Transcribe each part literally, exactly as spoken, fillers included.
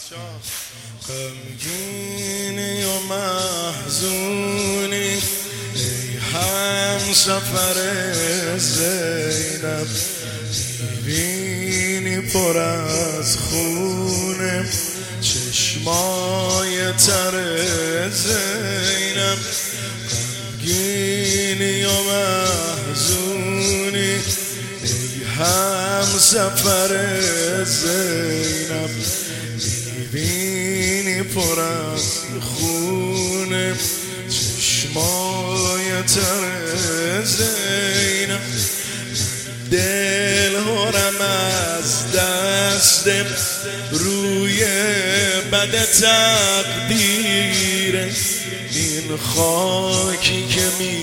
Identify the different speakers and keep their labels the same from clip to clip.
Speaker 1: غمگینی و محزونی ای هم سفر زینب، میبینی پر از خونه چشمای تر زینب. غمگینی و محزونی ای هم سفر زینب، میبینی پر از خونه چشمای تر زینب. دل هرم از دست روی بد تقدیر، این خاکی که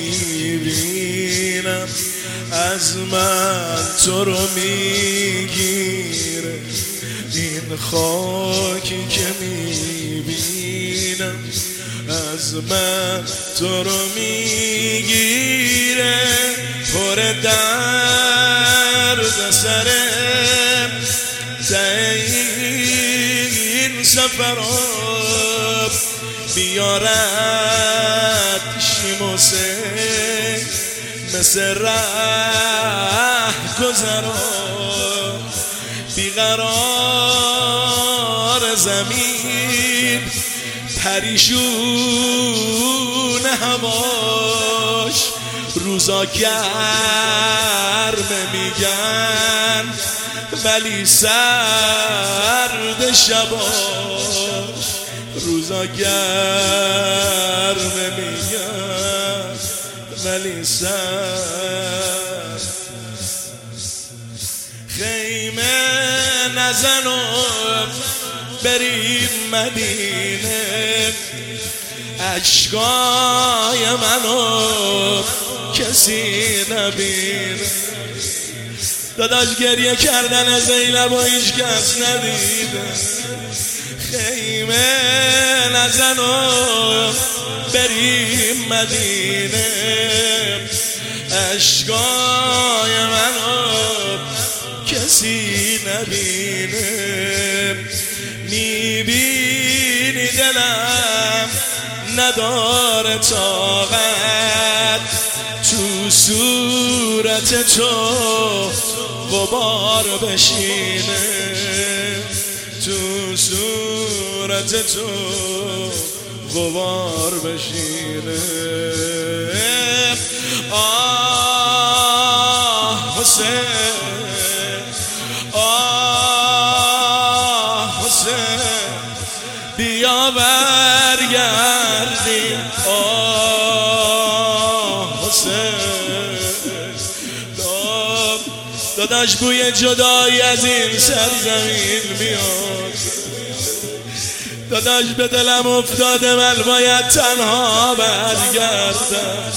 Speaker 1: میبینم از من تو رو میگیره. این خاکی که میبینم از من تو رو میگیره. پر درد سرم ته این سفرم، بیارد شیموسه مثل ره گذرم. بیقرار زمین پریشون هواش، روزا گرم میگن ولی سرد شباش. روزا گرم میگن ولی سرد. خیمه نزنم بریم مدینه، اشکای منو کسی نبینه. داداش گریه کردن زینب و هیچ کس ندیده. خیمه نزنم بریم مدینه، اشکای منو کسی نبینه. میبینی دلم نداره طاقت، تو صورت تو غبار بشینه. تو صورت تو غبار بشینه. آه حسین، آه حسین، بیا برگردیم. آه حسین، داداش بوی جدایی از این سرزمین میاد. داداش به دلم افتاده من باید تنها برگردم.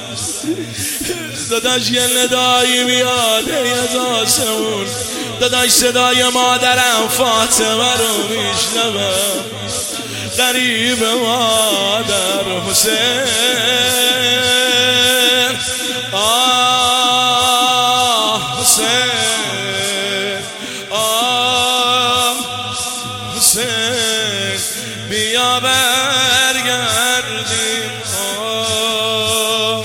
Speaker 1: داداش یه ندایی میاد ای از آسمون، داداش صدای مادرم فاطمه رو میشنوم. غریب مادر حسین، آه حسین، آه حسین، بیا برگردیم. آه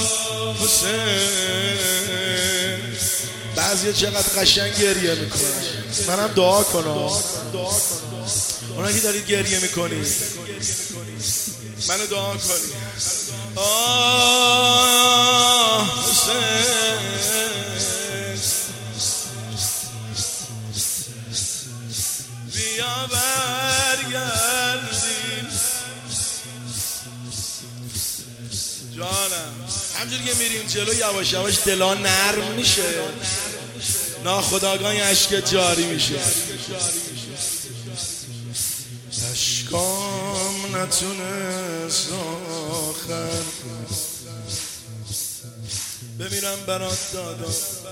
Speaker 1: حسین. بعضی چقدر قشنگ گریه میکنن، منم دعا کنم. اونا که دارید گریه میکنید منو دعا کنید. آه حسین، بیا برگردیم. جانم همجور که میریم جلو یواش یواش دلا نرم میشه، ناخودآگاه اشک جاری میشه. اشکام نتونست آخر بمیرم برات دادا.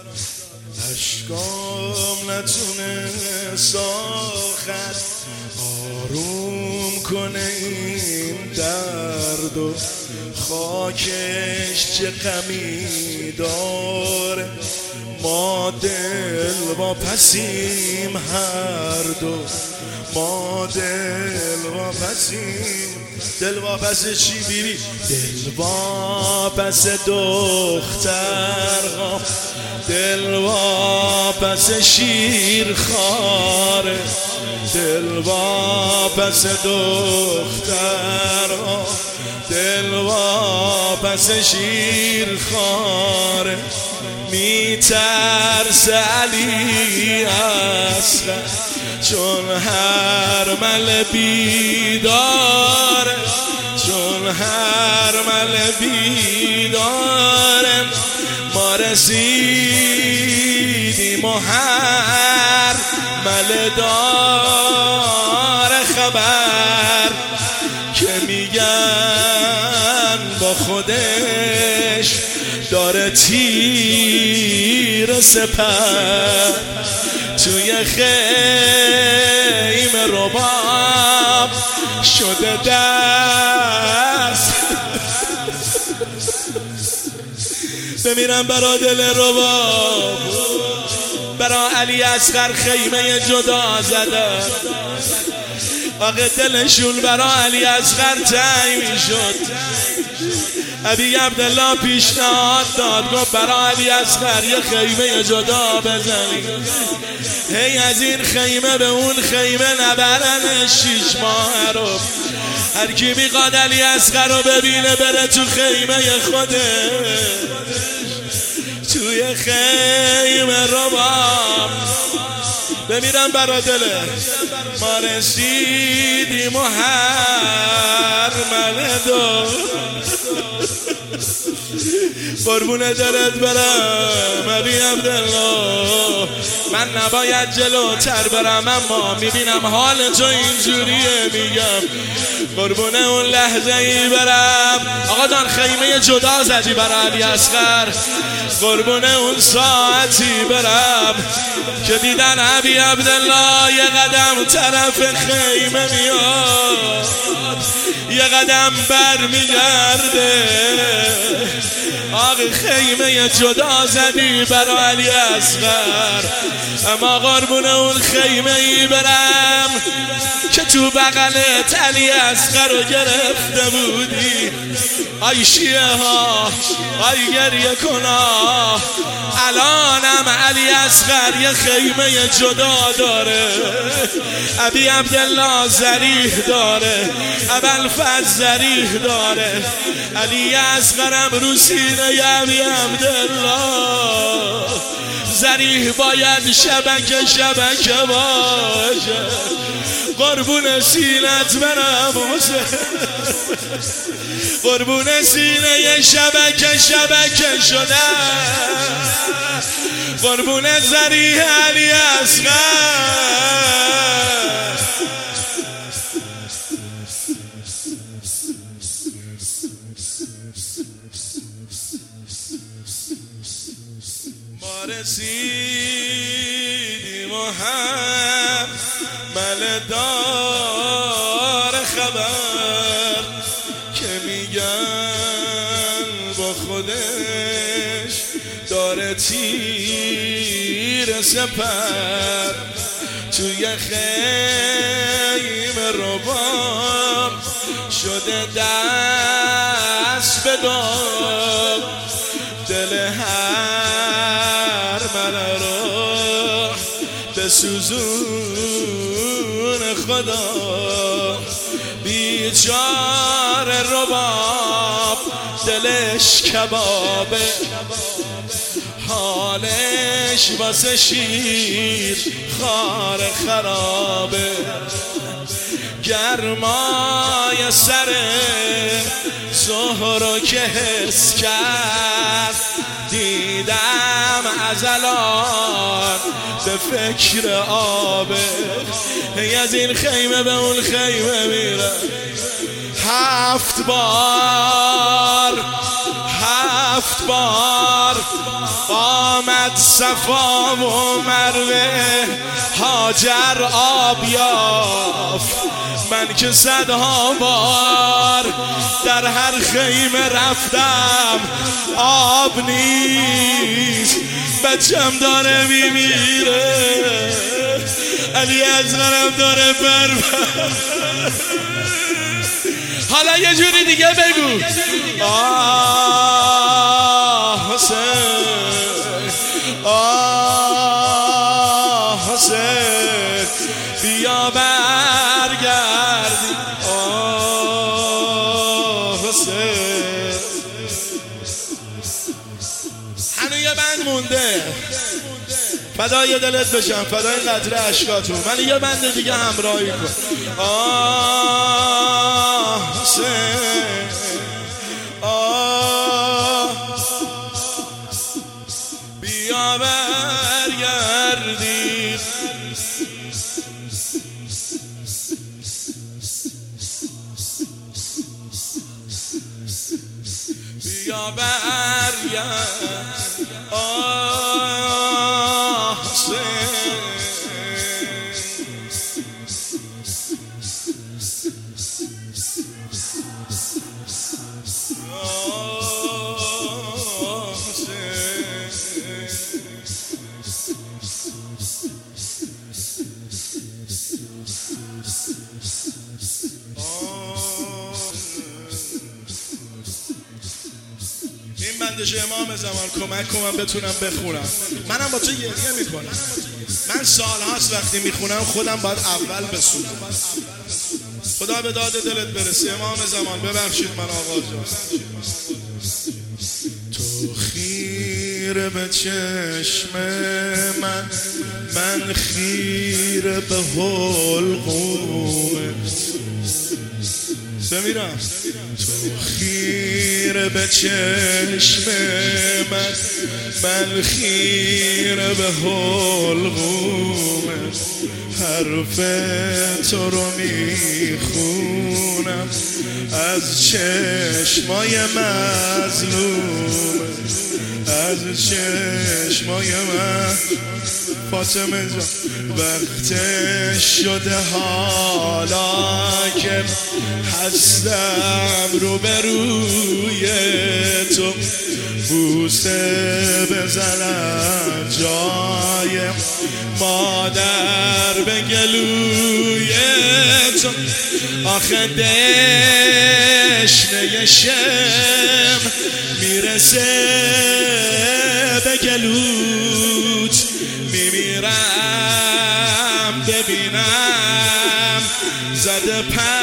Speaker 1: اشکام نتونست آخر آروم کنه این درد و خاکش چه غمی داره. ما دل با پسیم هر دو، ما دل با پسیم. دل با پس چی بیری؟ دل با پس دختر، دل با پس شیر خاره، دل با پس دختر، دل با پس شیر خاره. می ترس علی اصغر چون هر مل بیداره، چون هر مل بیداره. ما رسیدیم و هر مل داره خبر که میگن با خودش داره تیر سپر. توی خیمه رباب شده دست بمیرم برا دل رباب، برا علی اصغر خیمه جدا زده. آقا دلشون برا علی اصغر تنگ میشد. ابی عبدالله پیشنهاد داد، گفت برا علی اصغر یه خیمه جدا بزنی. هی از این خیمه به اون خیمه نبرن شیش ماه رو. هر کی میخواد علی اصغر رو ببینه بره تو خیمه خوده، توی خیمه رباب بمیرم برا دله. ما رسیدیم و هر ملدو قربون دلت برم ابی عبدالله. من نباید جلوتر برم اما میبینم حال تو اینجوریه، میگم قربون اون لحظه ای برم. آقا جان خیمه جدا زدی برای علی اصغر، قربون اون ساعتی برم که دیدن ابی عبدالله یه قدم طرف خیمه میاد، یه قدم بر میگرده. آقا خیمه جدا زدی برای علی اصغر، اما قربون اون خیمه ای برم که تو بغلت علی اصغر رو گرفته بودی. آی شیعه ها، آی گریه کنا، الانم علی اصغر یه خیمه جدا داره. ابی عبدالله ذریح داره، ابوالفضل ذریح داره، علی اصغرم رو سینه ابی عبدالله. ذریح باید شبکه شبکه باشه، قربون سینت برم حسین، قربون سینه شبکه شبکه شده، قربون ذریح علی اصغر. ما رسیدیم و هم ملدار خبر که میگن با خودش داره تیر سپر. توی خیمه رباب شده دست به دام، دل هر من رو به سوزون خدا. بیچاره رباب دلش کبابه، حالش واسه شیر خار خرابه. گرمای سر زهرو که حس کرد، دیدم از الان به فکر آبه. هی از این خیمه به اون خیمه میرم، هفت بار هفت بار آمد صفا و مروه هاجر آب یافت، من که صدها بار در هر خیمه رفتم آب نیست، بچم داره میمیره، علی اصغرم داره بربر. حالا یه جوری دیگه بگو آه حسین آه حسین بیا برگردی آه حسین. هنو یه بند مونده، فدای دلت بشم، فدای قطره اشکاتون، من یه بند دیگه همراهی کن. آه حسین آه بیا برگردید، بیا برگرد آه حسین. این بندش امام زمان کمک کنم بتونم بخونم، منم با تو گریه میکنم. من سال هاست وقتی میخونم خودم باید اول بسونم. خدا به داد دلت برسه امام زمان، ببخشید من آقا جان. تو خیره به چشم من، من خیره به حلقومت بمیرم. تو خیره به چشم من، من خیره به حلقومت، حرف تو رو میخونم از چشمای مظلوم، از چشمای من. فاطمه جان وقتش شده حالا که هستم رو به روی تو، بوسه بزنم جای مادر به گلوی تو. آخه دشنه شم میرسه به گلوت، میمیرم ببینم زده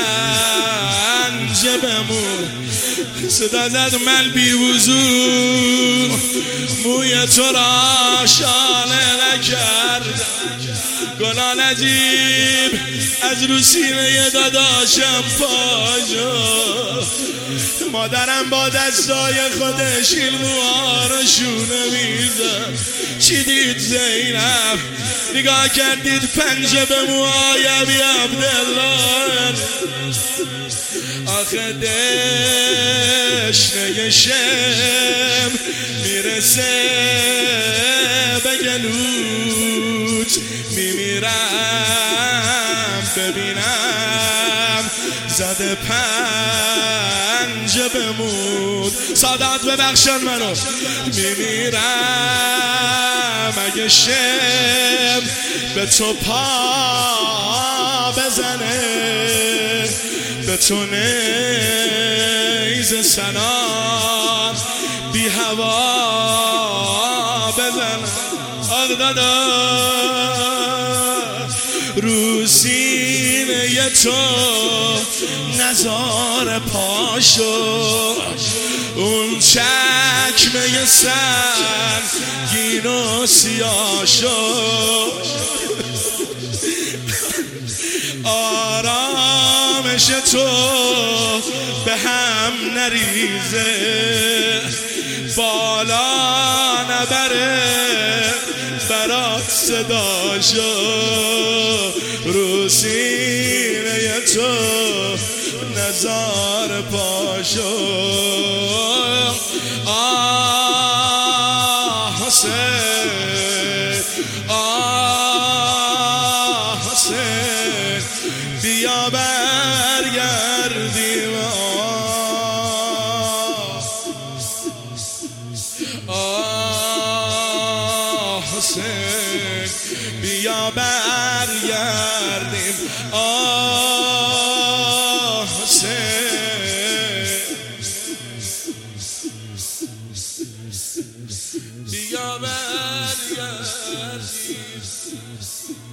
Speaker 1: پنجه بمون. صدا زد من بی وضو موی تو را شانه نکردم، گناه نجیب از رو سینه داداشم پاشو. مادرم با دستای خودش این موها رو شونه میزد. چی دید زینب؟ نگاه کردید پنجه به موهای ابی عبدالله. آخه دشنه شم میرسه به گلوت، میمیرم ببینم زده پنجه بمود. سادات ببخشن منو، میمیرم اگه شم به تو پا بزنه، به تو نیز سنان بی هوا بزنه. آق دادا رو سینه تو نزار پاشو، اون چکمه سنگین و سیاشو. آرامش تو به هم نریزه، بالا نبره برات صداشو. رو سینه تو نزار پاشو آه حسین آه حسین بیا برگردیم آه حسین بیا برگردیم آه حسین بیا برگردیم